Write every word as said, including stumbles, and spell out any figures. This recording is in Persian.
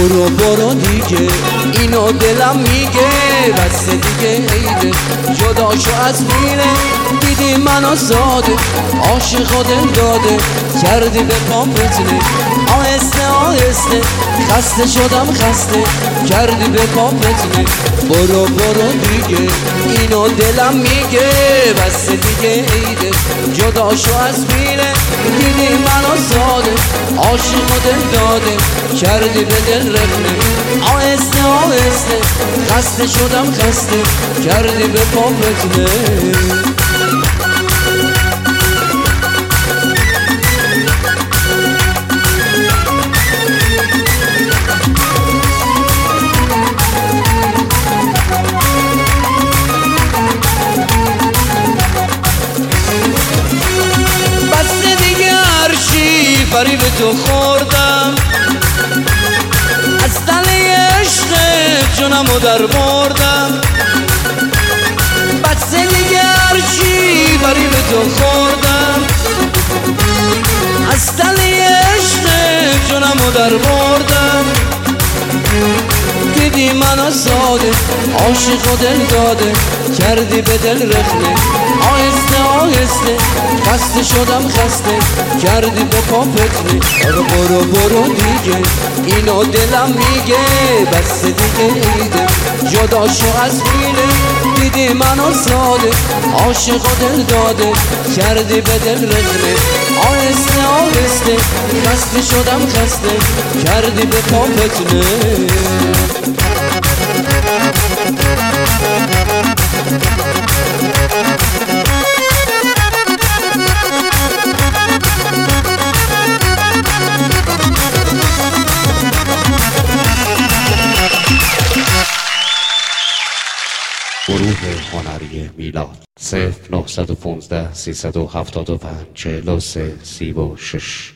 برو برو دیگه، اینو دلم میگه، بس دیگه عیده، جدا شو از میله. دیدی منو زاده، عاشق و دل داده، کردی به پام فتنه، آهسته آهسته، خسته شدم خسته، کردی به پام فتنه. برو برو دیگه، اینو دلم میگه، بس دیگه عیده، جدا شو از میله. دیدی منو زاده، عاشق و دل داده، کردی به دل رفنه، آهسته آهسته، خسته شدم خسته، کردی به پام فتنه. فریب تو خوردم، از تله عشق جونمو در بردم. بس دیگه هرچی فریب تو خوردم، از تله عشق جونمو در بردم. دیدی منو زاده، عاشق و دل داده، کردی به دل رخنه، آهسته آهسته، خسته شدم خسته، کردی به پام فتنه. برو برو برو دیگه، اینو دلم میگه، بس دیگه عیده، جدا شو از میله. دیدی منو زاده، عاشق و دل داده، کردی به دل رخنه، آهسته آهسته، خسته شدم خسته، کردی به پام فتنه. گروه هنری میلاد صفر نهصد و پانزده سیصد و هفتاد و پنج چهل و سه سی و شش